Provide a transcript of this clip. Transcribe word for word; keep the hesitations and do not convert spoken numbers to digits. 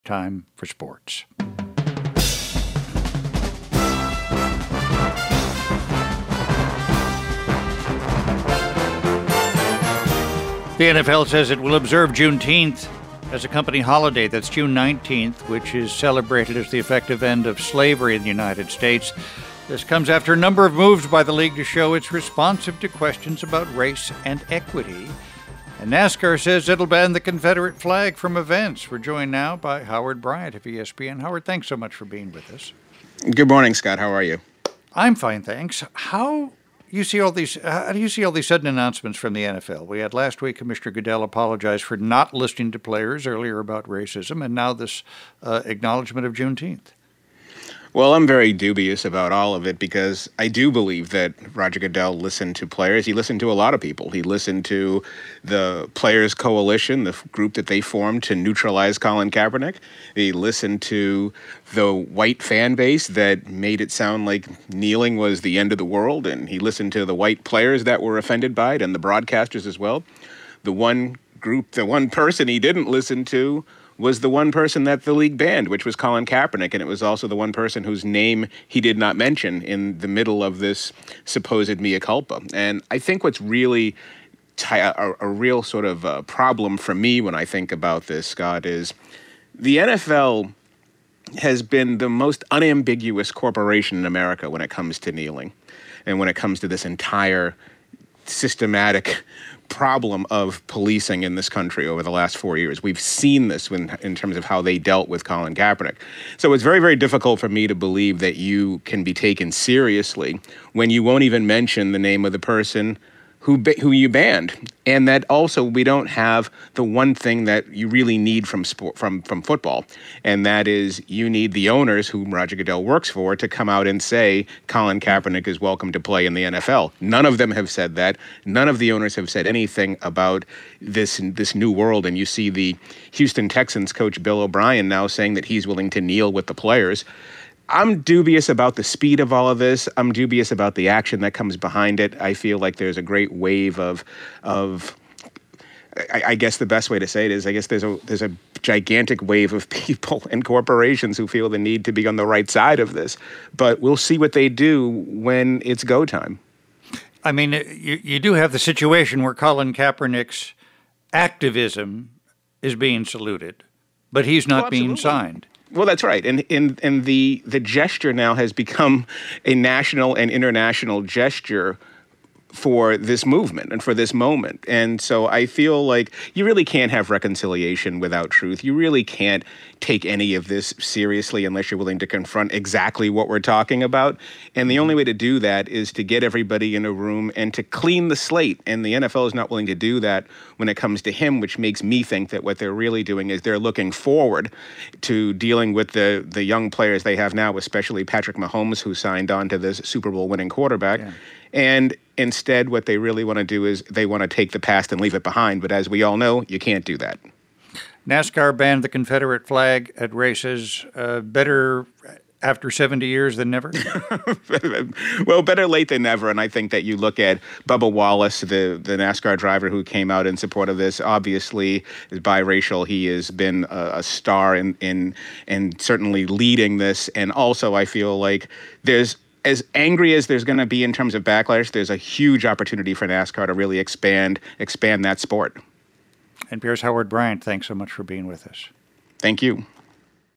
Time for sports. The N F L says it will observe Juneteenth as a company holiday. That's June nineteenth, which is celebrated as the effective end of slavery in the United States. This comes after a number of moves by the league to show it's responsive to questions about race and equity. And NASCAR says it'll ban the Confederate flag from events. We're joined now by Howard Bryant of E S P N. Howard, thanks so much for being with us. Good morning, Scott. How are you? I'm fine, thanks. How you see all these? How do you see all these sudden announcements from the N F L? We had last week Commissioner Goodell apologize for not listening to players earlier about racism, and now this uh, acknowledgement of Juneteenth. Well, I'm very dubious about all of it because I do believe that Roger Goodell listened to players. He listened to a lot of people. He listened to the Players Coalition, the group that they formed to neutralize Colin Kaepernick. He listened to the white fan base that made it sound like kneeling was the end of the world. And he listened to the white players that were offended by it and the broadcasters as well. The one group, the one person he didn't listen to was the one person that the league banned, which was Colin Kaepernick, and it was also the one person whose name he did not mention in the middle of this supposed mea culpa. And I think what's really t- a, a real sort of uh, problem for me when I think about this, Scott, is the N F L has been the most unambiguous corporation in America when it comes to kneeling and when it comes to this entire systematic problem of policing in this country over the last four years. We've seen this when, in terms of how they dealt with Colin Kaepernick. So it's very, very difficult for me to believe that you can be taken seriously when you won't even mention the name of the person who ba- who you banned. And that also we don't have the one thing that you really need from sport, from from football, and that is you need the owners, whom Roger Goodell works for, to come out and say Colin Kaepernick is welcome to play in the N F L. None of them have said that. None of the owners have said anything about this this new world. And you see the Houston Texans coach Bill O'Brien now saying that he's willing to kneel with the players. I'm dubious about the speed of all of this. I'm dubious about the action that comes behind it. I feel like there's a great wave of, of I, I guess the best way to say it is, I guess there's a there's a gigantic wave of people and corporations who feel the need to be on the right side of this. But we'll see what they do when it's go time. I mean, you, you do have the situation where Colin Kaepernick's activism is being saluted, but he's not well, being signed. Well, that's right. And, and, and the, the gesture now has become a national and international gesture for this movement and for this moment. And so I feel like you really can't have reconciliation without truth. You really can't take any of this seriously unless you're willing to confront exactly what we're talking about. And the only way to do that is to get everybody in a room and to clean the slate. And the N F L is not willing to do that when it comes to him, which makes me think that what they're really doing is they're looking forward to dealing with the, the young players they have now, especially Patrick Mahomes, who signed on to this Super Bowl winning quarterback. Yeah. And instead, what they really want to do is they want to take the past and leave it behind. But as we all know, you can't do that. NASCAR banned the Confederate flag at races. Uh, better after seventy years than never? Well, better late than never. And I think that you look at Bubba Wallace, the, the NASCAR driver who came out in support of this, obviously is biracial. He has been a, a star in, in, in certainly leading this. And also, I feel like there's as angry as there's going to be in terms of backlash, there's a huge opportunity for NASCAR to really expand expand that sport. N P R's Howard Bryant, thanks so much for being with us. Thank you.